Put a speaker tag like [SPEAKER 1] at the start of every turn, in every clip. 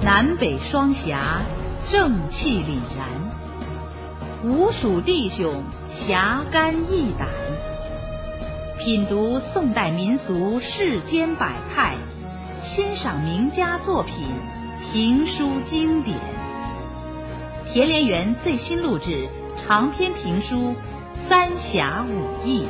[SPEAKER 1] 南北双侠，正气凛然，吴蜀弟兄侠肝义胆。品读宋代民俗世间百态，欣赏名家作品，评书经典。田连元最新录制长篇评书《三侠五义》。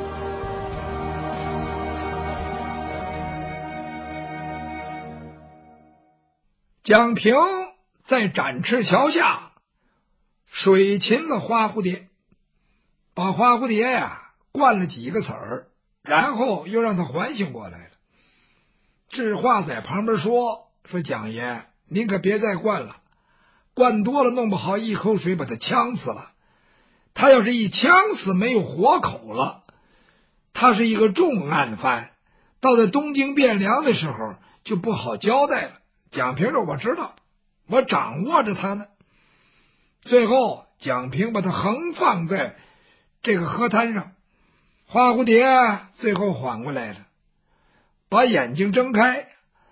[SPEAKER 2] 蒋平在展翅桥下水擒了花蝴蝶，把花蝴蝶灌了几个子儿，然后又让他缓醒过来了。智化在旁边说蒋爷，您可别再灌了，灌多了弄不好一口水把他呛死了。他要是一呛死没有活口了，他是一个重案犯，到了东京汴梁的时候就不好交代了。蒋平说我知道，我掌握着他呢。最后蒋平把他横放在这个河滩上，花蝴蝶最后缓过来了，把眼睛睁开，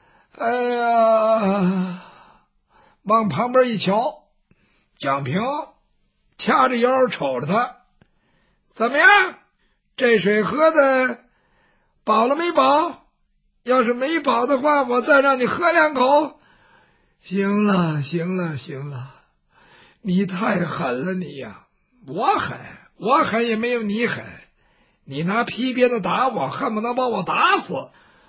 [SPEAKER 2] 往旁边一瞧，蒋平掐着腰瞅着他，怎么样？这水喝的饱了没饱？要是没饱的话，我再让你喝两口。行了，你太狠了，你呀！我狠也没有你狠。你拿皮鞭子打我，恨不能把我打死。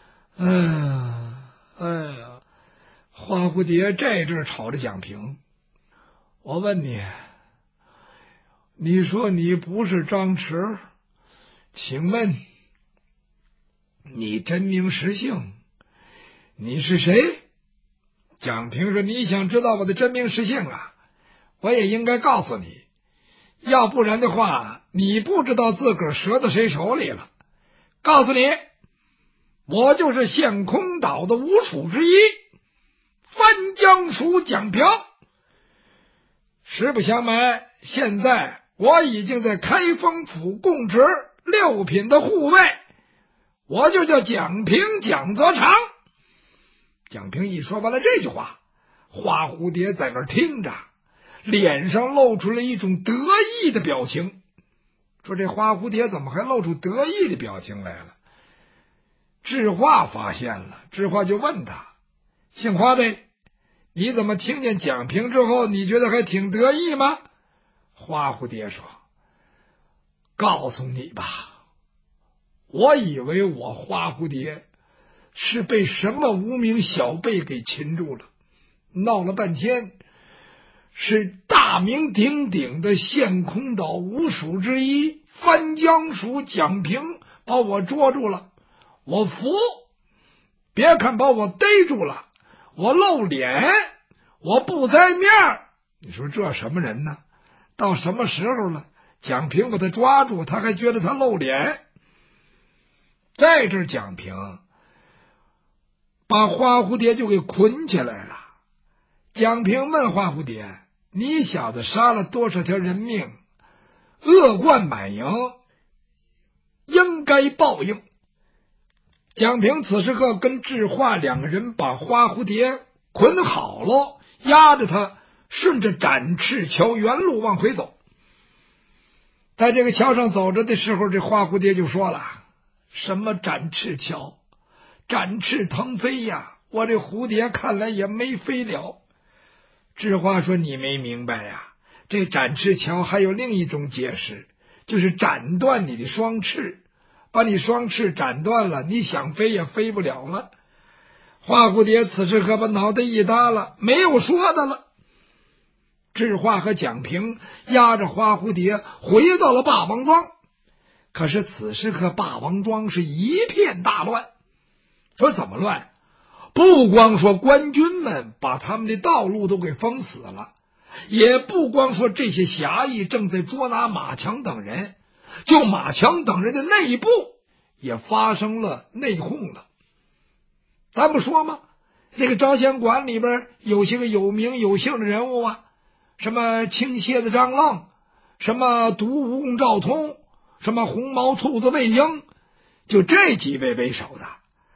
[SPEAKER 2] 花蝴蝶这阵吵着蒋平，我问你，你说你不是张弛，请问你真名实姓？你是谁？蒋平说，你想知道我的真名实姓啊，我也应该告诉你，要不然的话你不知道自个儿折到谁手里了。告诉你，我就是陷空岛的五蜀之一番江蜀蒋平。实不相瞒，现在我已经在开封府供职6品的护卫，我就叫蒋平，蒋泽长。蒋平一说完了这句话，花蝴蝶在那儿听着，脸上露出了一种得意的表情。说这花蝴蝶怎么还露出得意的表情来了？智化发现了，智化就问他，姓花的，你怎么听见蒋平之后你觉得还挺得意吗？花蝴蝶说，告诉你吧，我以为我花蝴蝶是被什么无名小辈给擒住了，闹了半天是大名鼎鼎的陷空岛五蜀之一番江蜀蒋平把我捉住了。我服，别看把我逮住了，我露脸，我不栽面。你说这什么人呢？到什么时候了，蒋平把他抓住，他还觉得他露脸。在这蒋平把花蝴蝶就给捆起来了。蒋平问花蝴蝶，你小子杀了多少条人命，恶贯满盈，应该报应。蒋平此时刻跟智化2个人把花蝴蝶捆好了，压着他顺着展翅桥原路往回走。在这个桥上走着的时候，这花蝴蝶就说了，什么展翅桥，展翅腾飞呀，我这蝴蝶看来也没飞了。智化说，你没明白呀，这展翅桥还有另一种解释，就是斩断你的双翅，把你双翅斩断了，你想飞也飞不了了。花蝴蝶此时可把脑袋一耷拉，没有说的了。智化和蒋平押着花蝴蝶回到了霸王庄，可是此时刻霸王庄是一片大乱。说怎么乱？不光说官军们把他们的道路都给封死了，也不光说这些侠义正在捉拿马强等人，就马强等人的内部也发生了内讧了。咱不说吗？那个招贤馆里边有些个有名有姓的人物啊，什么青蝎子张愣，什么毒蜈蚣赵通，什么红毛兔子魏婴，就这几位为首的，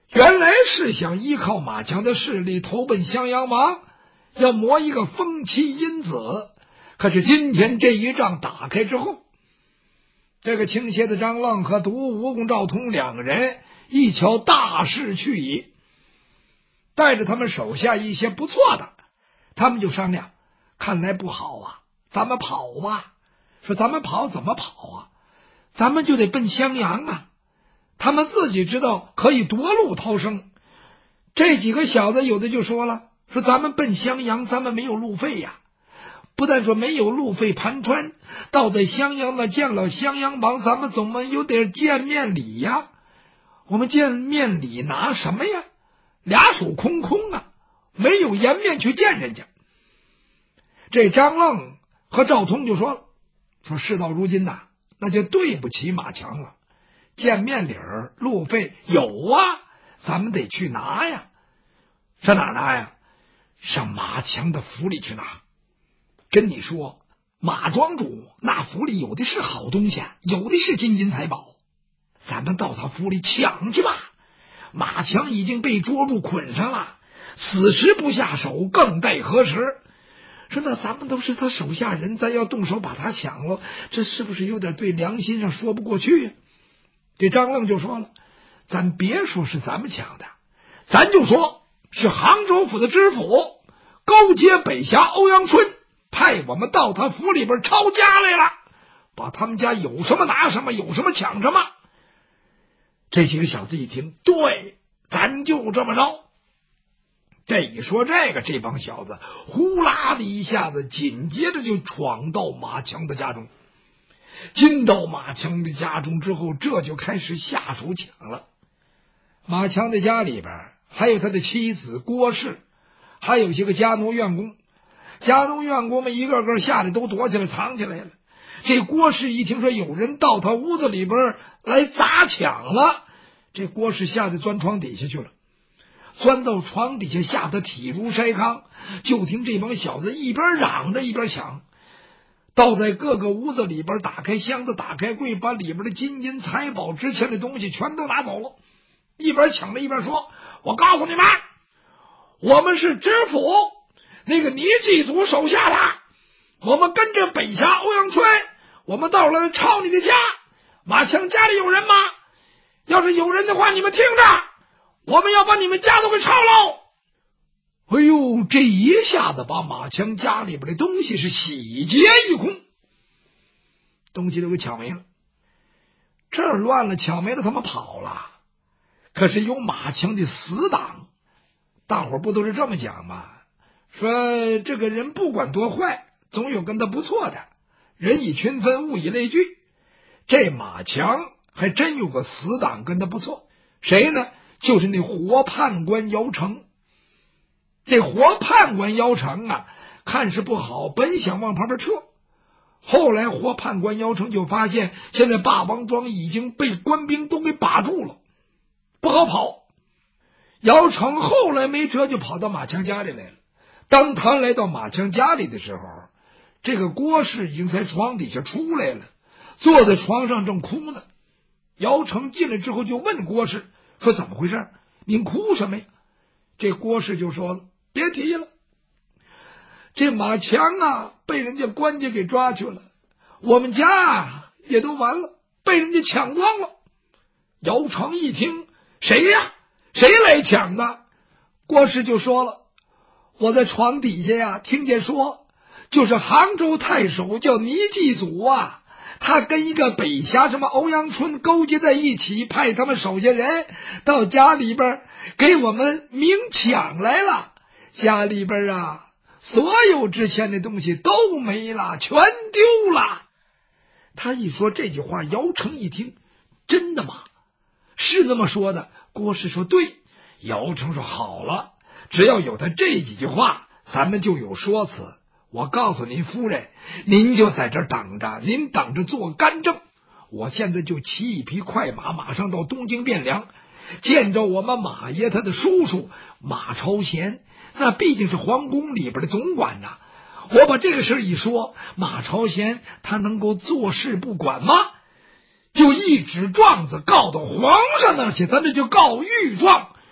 [SPEAKER 2] 原来是想依靠马强的势力投奔襄阳王，要谋一个封妻荫子。可是今天这一仗打开之后，这个倾斜的张愣和独蜈蚣赵通两个人一瞧大势去矣，带着他们手下一些不错的，他们就商量，看来不好啊，咱们跑吧。说咱们跑怎么跑啊？咱们就得奔襄阳啊。他们自己知道可以夺路逃生。这几个小子有的就说了，说咱们奔襄阳，咱们没有路费呀。不但说没有路费盘川，到在襄阳那见了襄阳王，咱们总么有点见面礼呀。我们见面礼拿什么呀？俩手空空啊，没有颜面去见人家。这张愣和赵通就说了，说事到如今呐，那就对不起马强了。见面礼儿路费有啊，咱们得去拿呀。上哪儿拿呀？上马强的府里去拿。跟你说，马庄主那府里有的是好东西，有的是金银财宝，咱们到他府里抢去吧。马强已经被捉住捆上了，此时不下手，更待何时？说那咱们都是他手下人，咱要动手把他抢了，这是不是有点对良心上说不过去呀？这张愣就说了，咱别说是咱们抢的，咱就说是杭州府的知府勾结北峡欧阳春，派我们到他府里边抄家来了，把他们家有什么拿什么，有什么抢什么。这几个小子一听，对，咱就这么着。这一说这个，这帮小子呼啦的一下子，紧接着就闯到马强的家中。进到马强的家中之后，这就开始下手抢了。马强的家里边还有他的妻子郭氏，还有些个家奴院工。家奴院工们一个个吓得都躲起来藏起来了。这郭氏一听说有人到他屋子里边来砸抢了，这郭氏吓得钻床底下去了，钻到床底下吓得体如筛糠。就听这帮小子一边嚷着一边抢，倒在各个屋子里边，打开箱子，打开柜，把里边的金银财宝值钱的东西全都拿走了。一边抢着一边说，我告诉你们，我们是知府那个倪继祖手下的，我们跟着北峡欧阳春，我们到了抄你的家。马强家里有人吗？要是有人的话，你们听着，我们要把你们家都给抄喽。哎呦，这一下子把马强家里边的东西是洗劫一空，东西都给抢没了。这儿乱了，抢没了，他们跑了。可是有马强的死党，大伙不都是这么讲吗？说这个人不管多坏，总有跟他不错的。人以群分，物以类聚。这马强还真有个死党跟他不错，谁呢？就是那活判官姚成。这活判官姚成啊，看是不好，本想往旁边撤，后来活判官姚成就发现，现在霸王庄已经被官兵都给把住了，不好跑。姚成后来没辙，就跑到马强家里来了。当他来到马强家里的时候，这个郭氏已经在床底下出来了，坐在床上正哭呢。姚成进来之后就问郭氏说，怎么回事？您哭什么呀？这郭氏就说了，别提了，这马强啊被人家官家给抓去了，我们家啊也都完了，被人家抢光了。姚成一听，谁呀？谁来抢的？郭氏就说了，我在床底下呀听见说，就是杭州太守叫倪继祖啊，他跟一个北峡什么欧阳春勾结在一起，派他们手下人到家里边给我们明抢来了。家里边啊所有值钱的东西都没了，全丢了。他一说这句话，姚成一听，真的吗？是那么说的。郭氏说对。姚成说好了，只要有他这几句话，咱们就有说辞。我告诉您夫人，您就在这儿等着，您等着做干政。我现在就骑一匹快马，马上到东京汴梁，见着我们马爷他的叔叔马超贤，那毕竟是皇宫里边的总管呐。我把这个事一说，马超贤他能够坐视不管吗？就一纸状子告到皇上那儿去，咱这就告御状。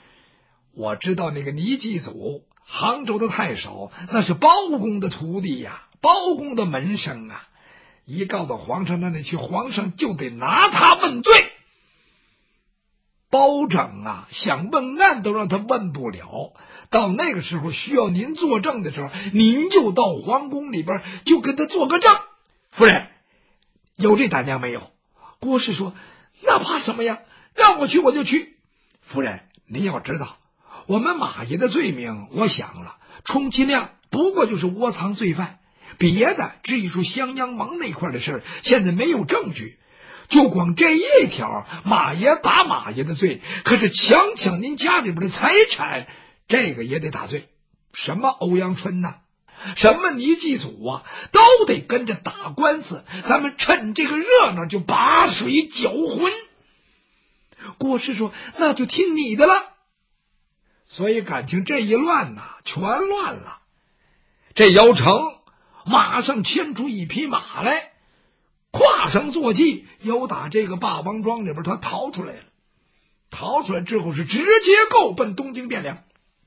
[SPEAKER 2] 我知道那个倪继祖，杭州的太守，那是包公的徒弟呀，包公的门生啊。一告到皇上那里去，皇上就得拿他问罪。包拯啊，想问案都让他问不了。到那个时候需要您作证的时候，您就到皇宫里边就跟他做个证。夫人，有这胆量没有？郭氏说：那怕什么呀？让我去我就去。夫人，您要知道，我们马爷的罪名，我想了，充其量不过就是窝藏罪犯，别的至于说襄阳王那块的事，现在没有证据。就光这一条，马爷打马爷的罪，可是抢您家里边的财产，这个也得打罪。什么欧阳春呐，什么倪继祖啊，都得跟着打官司。咱们趁这个热闹就把水搅浑。郭氏说：那就听你的了。所以感情这一乱呐，全乱了。这姚成马上牵出一匹马来，跨上坐骑，由打这个霸王庄里边他逃出来了。逃出来之后是直接够奔东京汴梁。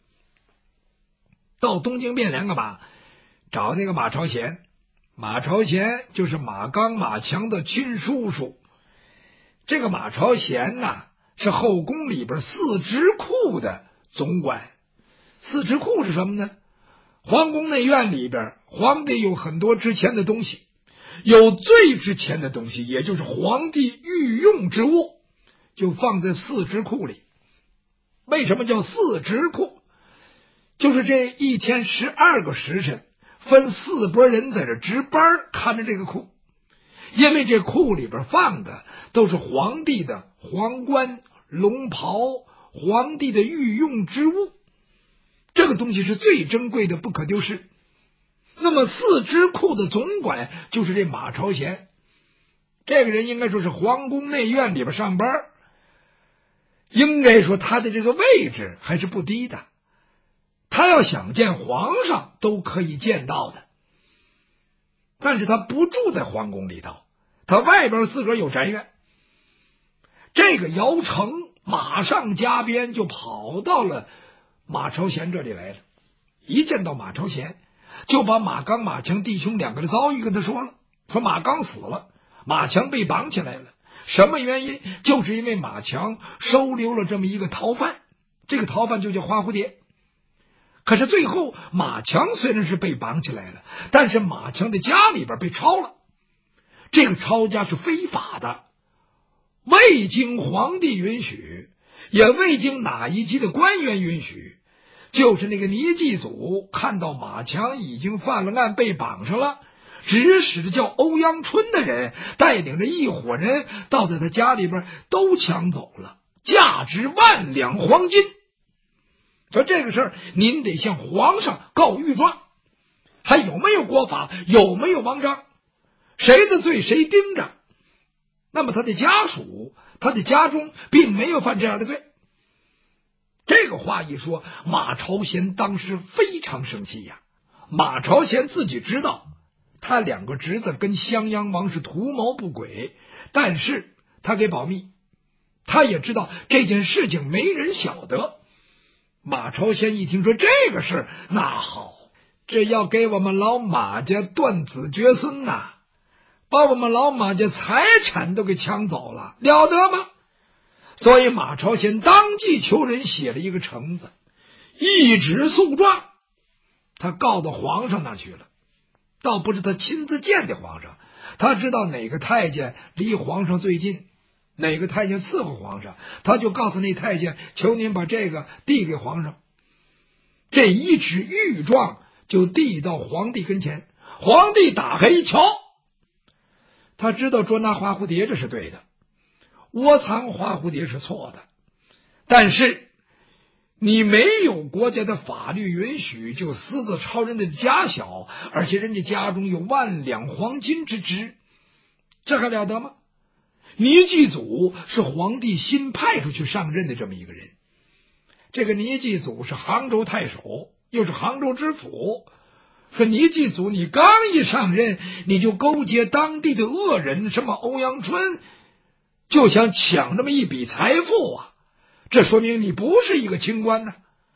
[SPEAKER 2] 到东京汴梁干嘛？找那个马朝贤。马朝贤就是马刚、马强的亲叔叔。这个马朝贤呐，是后宫里边四职库的总管。四职库是什么呢？皇宫内院里边，皇帝有很多值钱的东西，有最值钱的东西，也就是皇帝御用之物，就放在四职库里。为什么叫四职库？就是这一天12个时辰，分4拨人在这值班看着这个库。因为这库里边放的都是皇帝的皇冠、龙袍，皇帝的御用之物，这个东西是最珍贵的，不可丢失。那么四职库的总管就是这马朝贤，这个人应该说是皇宫内院里边上班，应该说他的这个位置还是不低的，他要想见皇上都可以见到的。但是他不住在皇宫里头，他外边自个儿有宅院。这个姚成马上加鞭就跑到了马朝贤这里来了。一见到马朝贤，就把马刚、马强弟兄两个的遭遇跟他说了，说马刚死了，马强被绑起来了。什么原因？就是因为马强收留了这么一个逃犯，这个逃犯就叫花蝴蝶。可是最后马强虽然是被绑起来了，但是马强的家里边被抄了，这个抄家是非法的，未经皇帝允许，也未经哪一级的官员允许。就是那个倪继祖看到马强已经犯了案被绑上了，指使着叫欧阳春的人带领着一伙人到他家里边都抢走了价值10000两黄金。说这个事儿您得向皇上告御状，还有没有国法，有没有王章，谁的罪谁盯着。那么他的家属，他的家中并没有犯这样的罪。这个话一说，马朝贤当时非常生气呀。马朝贤自己知道他2个侄子跟襄阳王是图谋不轨，但是他给保密，他也知道这件事情没人晓得。马朝贤一听说这个事，那好，这要给我们老马家断子绝孙呐，把我们老马家财产都给抢走了，了得吗？所以马朝贤当即求人写了一个呈子，一纸诉状，他告到皇上那去了。倒不是他亲自见的皇上，他知道哪个太监离皇上最近，哪个太监伺候皇上，他就告诉那太监，求您把这个递给皇上。这一纸御状就递到皇帝跟前，皇帝打开一瞧，他知道捉拿花蝴蝶这是对的，窝藏花蝴蝶是错的，但是你没有国家的法律允许就私自抄人的家小，而且人家家中有10000两黄金之值，这还了得吗？倪继祖是皇帝新派出去上任的这么一个人，这个倪继祖是杭州太守，又是杭州知府。说倪继祖你刚一上任，你就勾结当地的恶人，什么欧阳春，就想抢这么一笔财富啊，这说明你不是一个清官呢。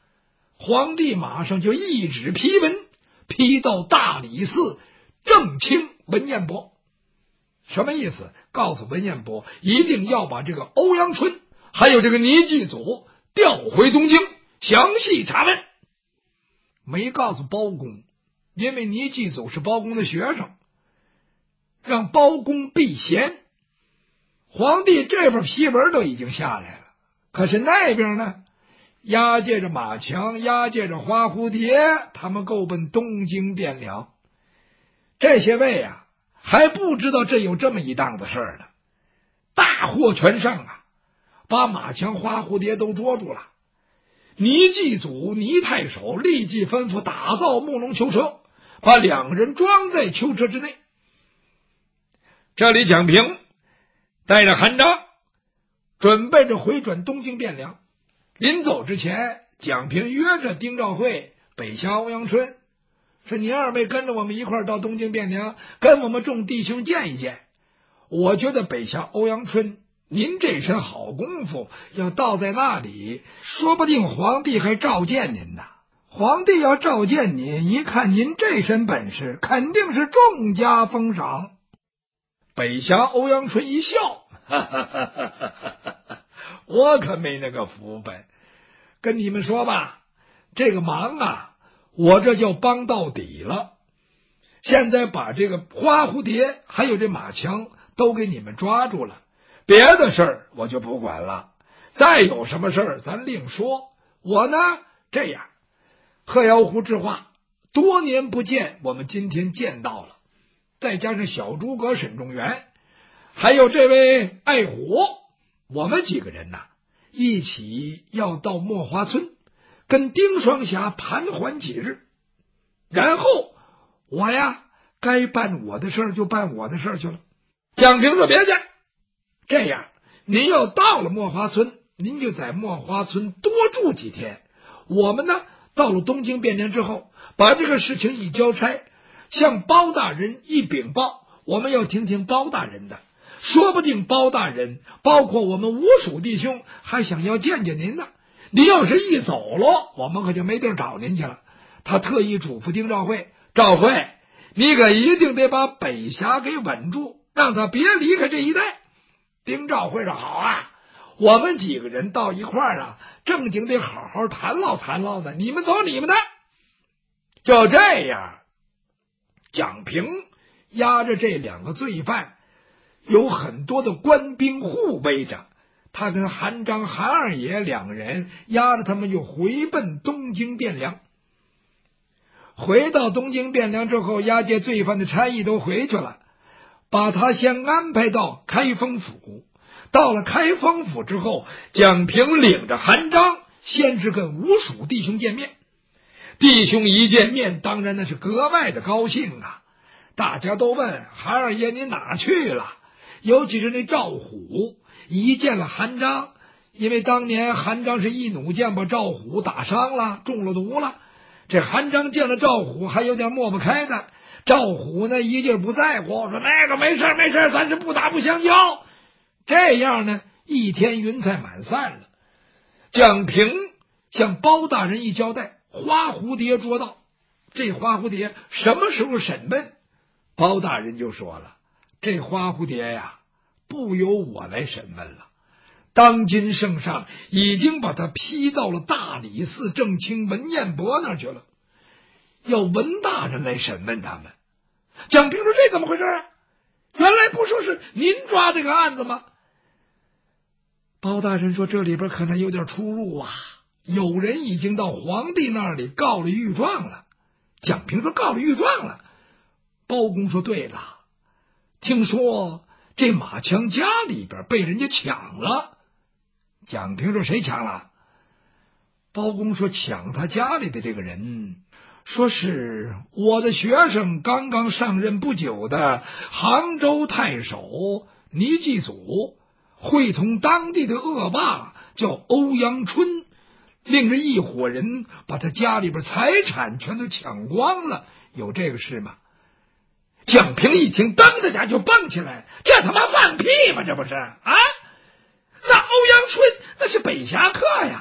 [SPEAKER 2] 皇帝马上就一纸批文批到大理寺正卿文彦博。什么意思？告诉文彦博一定要把这个欧阳春还有这个倪继祖调回东京详细查问。没告诉包公，因为倪继祖是包公的学生，让包公避嫌。皇帝这边批文都已经下来了，可是那边呢，押解着马强，押解着花蝴蝶，他们够奔东京汴梁。这些位啊还不知道这有这么一档子事儿呢，大获全胜啊，把马强、花蝴蝶都捉住了。倪继祖、倪太守立即吩咐打造木龙囚车，把两个人装在囚车之内。这里蒋平带着韩章准备着回转东京汴梁。临走之前，蒋平约着丁兆会、北侠欧阳春说：“你二位跟着我们一块儿到东京汴梁，跟我们众弟兄见一见。我觉得北侠欧阳春，您这身好功夫要到在那里，说不定皇帝还召见您呢。皇帝要召见您，一看您这身本事，肯定是重加封赏。”北侠欧阳春一笑，哈哈哈哈哈哈，我可没那个福分。跟你们说吧，这个忙啊，我这就帮到底了。现在把这个花蝴蝶还有这马强都给你们抓住了，别的事儿我就不管了，再有什么事儿咱另说。我呢，这样，贺瑶湖之话多年不见，我们今天见到了，再加上小诸葛沈仲元，还有这位爱虎，我们几个人呐，一起要到墨花村跟丁双侠盘桓几日，然后我呀该办我的事儿就办我的事儿去了。蒋平说：“别介，这样您要到了墨花村，您就在墨花村多住几天。我们呢，到了东京汴梁之后，把这个事情一交差，向包大人一禀报，我们要听听包大人的。说不定包大人包括我们吴蜀弟兄还想要见见您呢。您要是一走了，我们可就没地儿找您去了。”他特意嘱咐丁兆会：“兆会，你可一定得把北峡给稳住，让他别离开这一带。”丁兆会说：“好啊，我们几个人到一块儿啊，正经得好好谈唠谈唠的，你们走你们的。”就这样，蒋平押着这两个罪犯，有很多的官兵护卫着，他跟韩章、韩二爷两个人押着他们就回奔东京汴梁。回到东京汴梁之后，押解罪犯的差役都回去了，把他先安排到开封府。到了开封府之后，蒋平领着韩章先是跟吴蜀弟兄见面。弟兄一见面，当然那是格外的高兴啊！大家都问韩二爷您哪去了？尤其是那赵虎，一见了韩章，因为当年韩章是一弩箭把赵虎打伤了，中了毒了。这韩章见了赵虎还有点抹不开的，赵虎呢一劲不在乎，说那个没事没事，咱是不打不相交。这样呢，一天云彩满散了。蒋平向包大人一交代，花蝴蝶捉到。这花蝴蝶什么时候审问？包大人就说了，这花蝴蝶呀，不由我来审问了。当今圣上已经把他批到了大理寺正卿文彦博那儿去了，要文大人来审问他们。蒋平说：“这怎么回事啊？原来不说是您抓这个案子吗？”包大人说：“这里边可能有点出入啊，有人已经到皇帝那里告了御状了。”蒋平说：“告了御状了。”包公说：“对了，听说这马强家里边被人家抢了。”蒋平说：“谁抢了？”包公说：“抢他家里的这个人，说是我的学生刚刚上任不久的杭州太守倪继祖，会同当地的恶霸叫欧阳春，令着一伙人把他家里边财产全都抢光了，有这个事吗？”蒋平一听，噔的家就蹦起来，这他妈放屁吗？这不是啊？那欧阳春那是北侠客呀，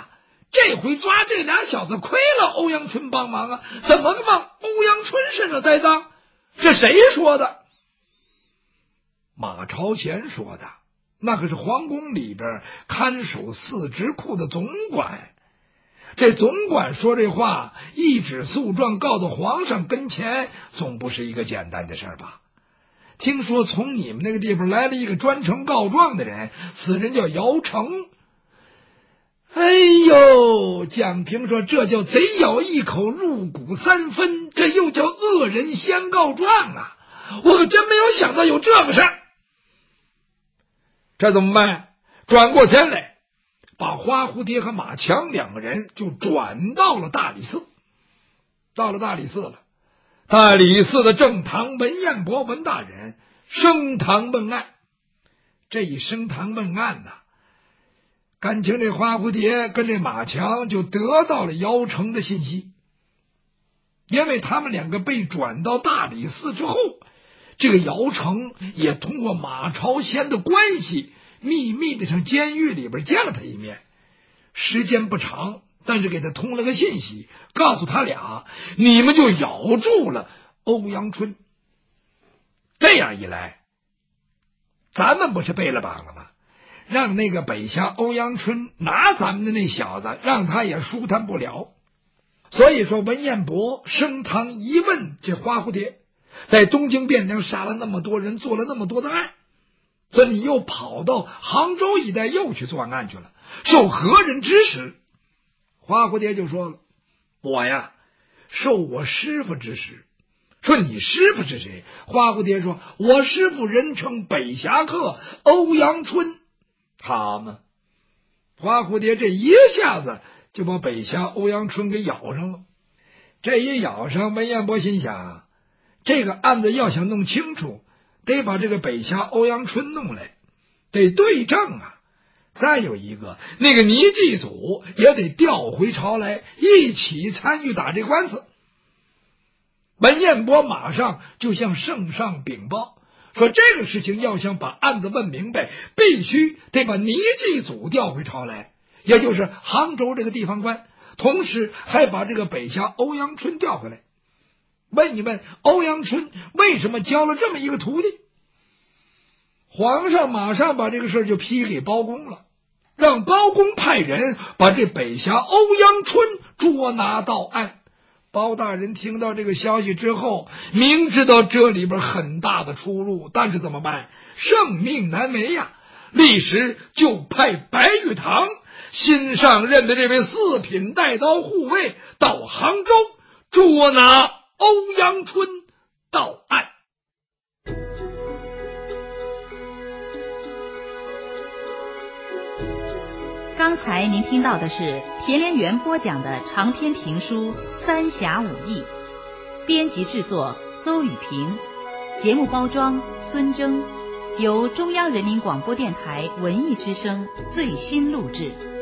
[SPEAKER 2] 这回抓这俩小子亏了欧阳春帮忙啊，怎么往欧阳春身上栽赃？这谁说的？马朝贤说的，那可是皇宫里边看守四职库的总管。这总管说这话，一纸诉状告到皇上跟前，总不是一个简单的事吧？听说从你们那个地方来了一个专程告状的人，此人叫姚成。哎呦，蒋平说，这叫贼咬一口，入骨三分，这又叫恶人先告状啊！我可真没有想到有这个事儿。这怎么办？转过天来，把花蝴蝶和马强两个人就转到了大理寺。到了大理寺了，大理寺的正堂文彦博文大人升堂问案。这一升堂问案呢，感情这花蝴蝶跟这马强就得到了姚成的信息。因为他们两个被转到大理寺之后，这个姚成也通过马朝贤的关系，秘密的上监狱里边见了他一面。时间不长，但是给他通了个信息，告诉他俩，你们就咬住了欧阳春。这样一来，咱们不是背了绑了吗？让那个北峡欧阳春拿咱们的那小子，让他也舒坦不了。所以说，文彦博升堂一问这花蝴蝶，在东京汴梁杀了那么多人，做了那么多的案，所以你又跑到杭州一带又去作案去了，受何人指使？花蝴蝶就说了，我呀，受我师傅指使。说你师傅是谁？花蝴蝶说，我师傅人称北侠客欧阳春。好嘛，花蝴蝶这一下子就把北侠欧阳春给咬上了。这一咬上，文彦博心想，这个案子要想弄清楚，得把这个北侠欧阳春弄来，得对证啊。再有一个，那个倪继祖也得调回朝来，一起参与打这官司。文彦博马上就向圣上禀报，说这个事情要想把案子问明白，必须得把倪继祖调回朝来，也就是杭州这个地方官，同时还把这个北峡欧阳春调回来。问一问欧阳春为什么教了这么一个徒弟？皇上马上把这个事就批给包公了，让包公派人把这北峡欧阳春捉拿到案。包大人听到这个消息之后，明知道这里边很大的出入，但是怎么办？圣命难违呀！立时就派白玉堂新上任的这位四品带刀护卫到杭州捉拿欧阳春到案。
[SPEAKER 1] 刚才您听到的是田连元播讲的长篇评书《三侠五义》，编辑制作邹雨平，节目包装孙征，由中央人民广播电台文艺之声最新录制。